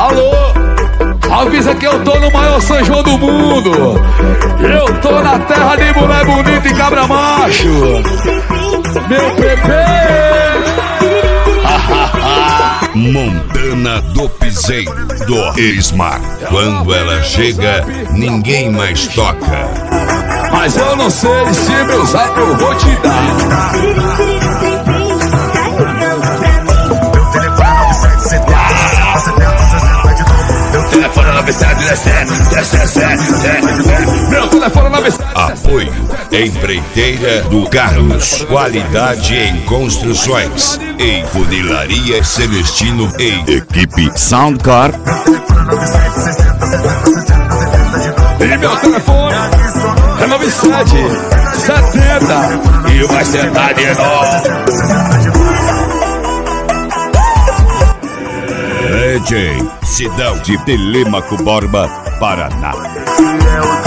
Alô, avisa que eu tô no maior São João do mundo. Eu tô na terra de mulher bonita e cabra macho. Meu bebê. Montana do Piseiro, do Esmar. Quando ela chega, ninguém mais toca. Mas eu não sei se meu zap eu vou te dar. Meu telefone é 9717. Meu telefone é 9717. Apoio Empreiteira do Carlos. Qualidade em construções. Em Funilaria Celestino. Em Equipe Soundcar. E meu telefone é 9770. E vai sentar de novo. Cidade de Telêmaco Borba, Paraná.